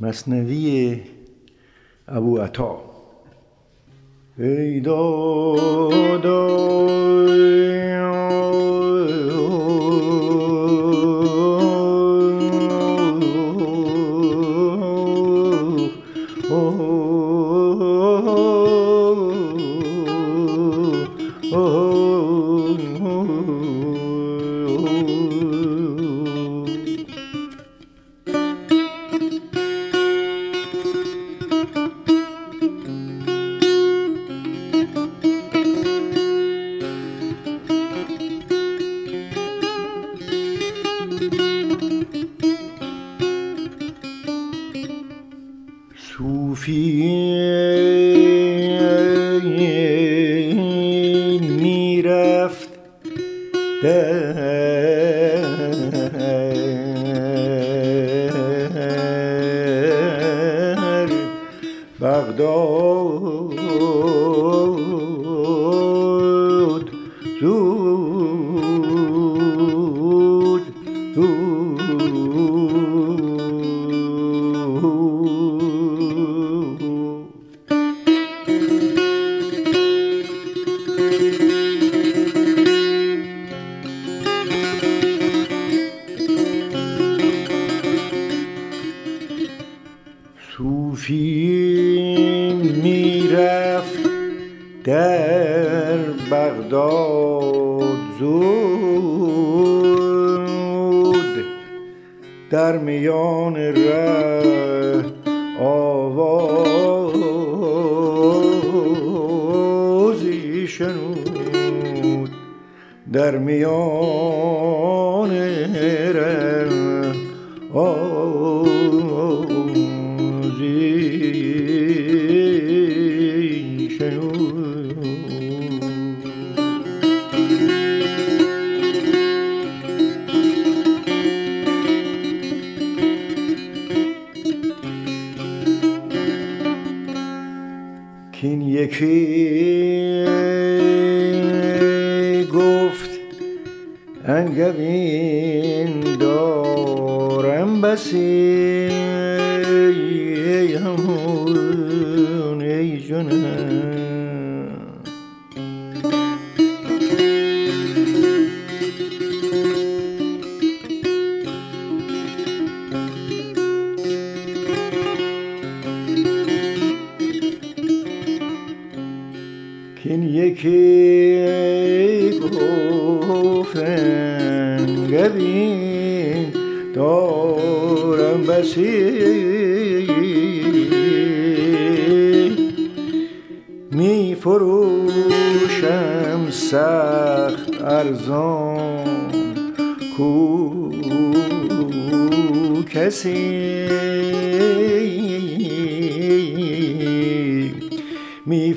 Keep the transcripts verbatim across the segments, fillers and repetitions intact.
مثنوی ابوعطا. ای دادا صوفی میرفت در بغداد زود صوفی میرفت در بغداد زود، در میان ره آوازی شنود، در میان ره آوازی شنود. کین یکی گفت انگبین دارم بسی، همون ای جانم. کین یکی گفت انگبین دارم بسی، می فروشم سخت ارزان، کو کسی می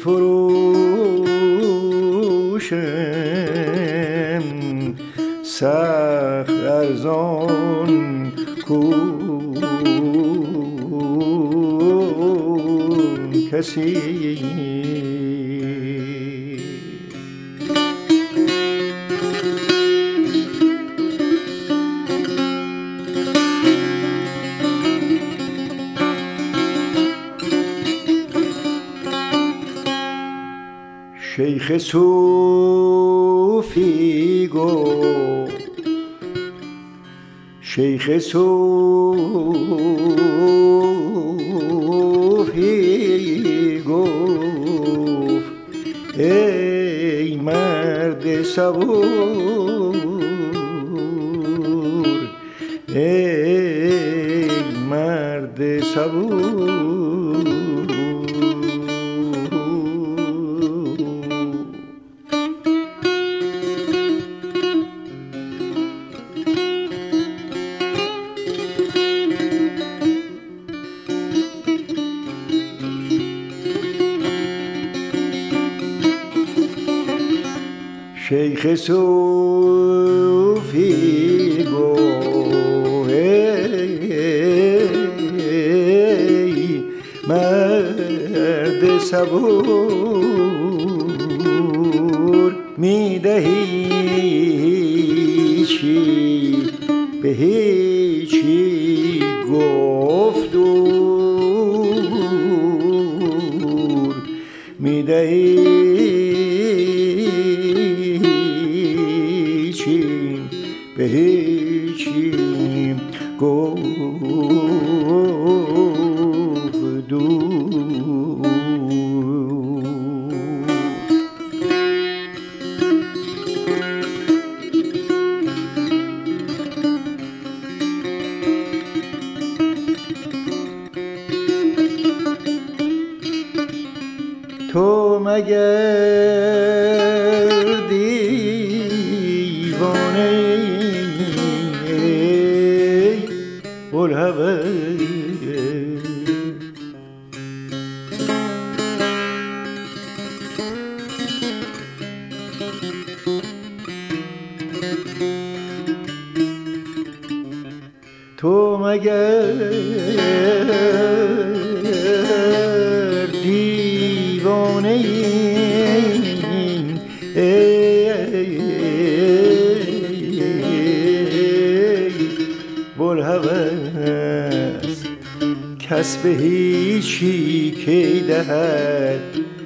فروشم سخت ارزان، کو کسی شیخ صوفی گفت، شیخ صوفی گفت ای مرد صبور، ای مرد صبور. شیخ صوفی گفت ای مرد صبور، می دهی چی به هیچی گفت و هیچیم به هیچیم گفت دور. تو مگر دیوانه ای بلهوس، تو مگر دیوانه ای بلهوس، کس به هیچی کی دهد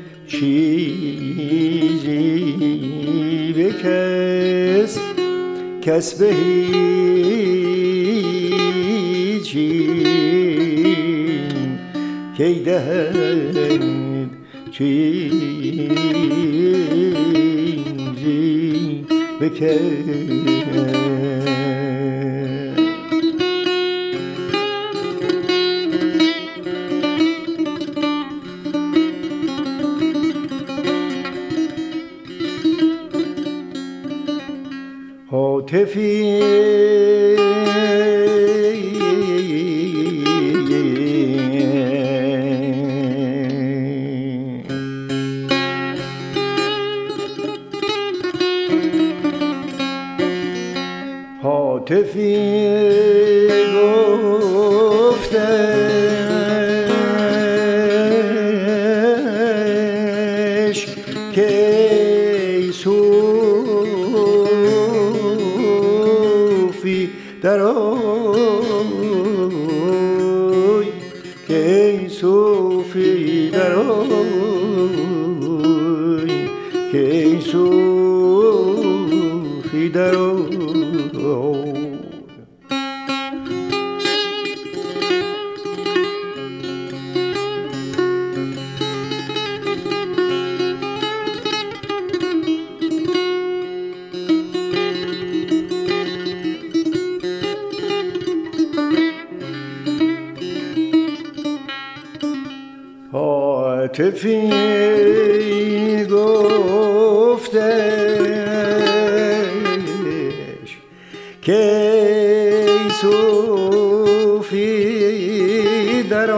چیزی به کس، کس به هیچی کی دهد چیزی به کس. هاتفی هاتفی گفتش که ای صوفی در آی، که ای صوفی در آی، که ای صوفی در آی. هاتفی گفتش که ای صوفی در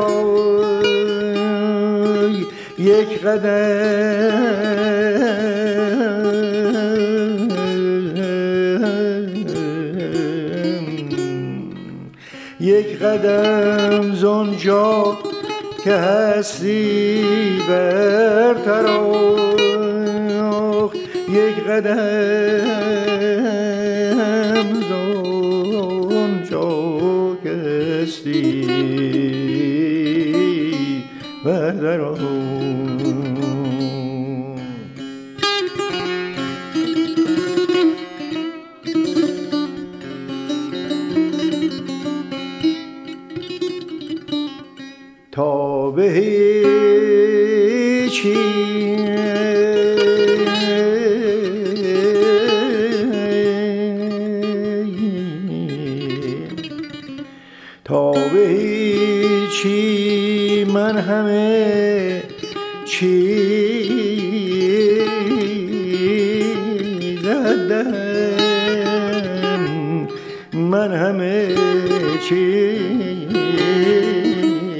آی، یک قدم یک قدم زنجا که هستی برتر آخ، یک قدم زنجا که هستی برتر آخ. تا به هیچی تا به هیچی من همه چی زدم، من همه چی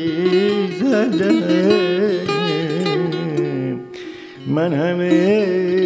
زدم، من همه